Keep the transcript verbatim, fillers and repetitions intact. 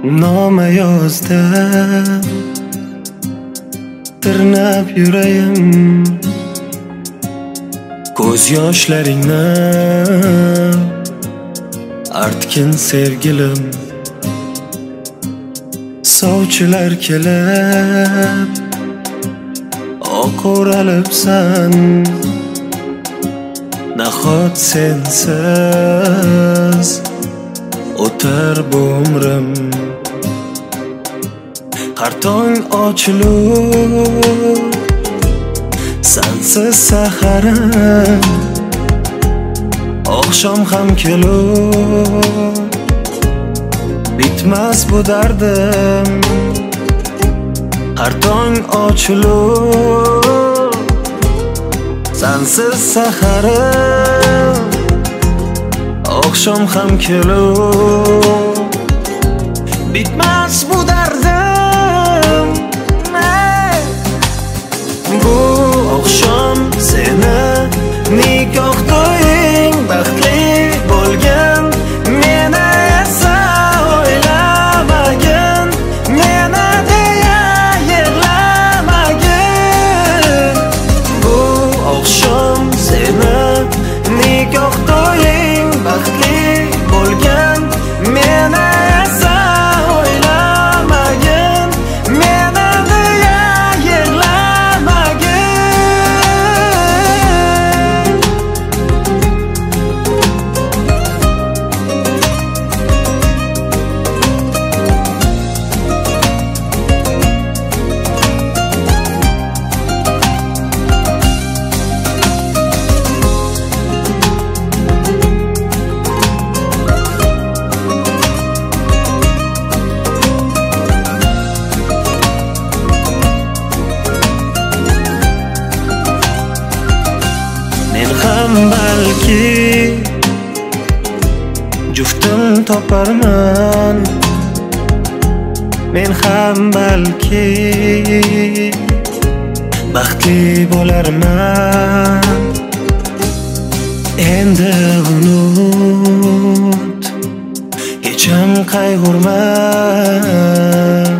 noma yozdim, tirnab yurayim ko'z yoshlaringni artgin sevgilim. Sovchilar kelib oq o'ralibsan, nahot sensiz o'tar bu umrim. Har tong ochilur sensiz saharim, oqshom ham kelur bitmas bu dardim. Har tong ochilur sensiz saharim, oqshom ham kelur bitmas bu dardim. Bu oqshom seni nikoh to'ying baxtli bo'lgan, meni esa o'ylamagin, meni deya yig'lamagin. Bu oqshom seni nikoh to'ying baxtli bo'lgan, meni esa o'ylamagin, meni deya yig'lamagin. Men ham balki juftim toparman, men ham balki baxtli bo'larman. Endi unut, hech ham qayg'urma,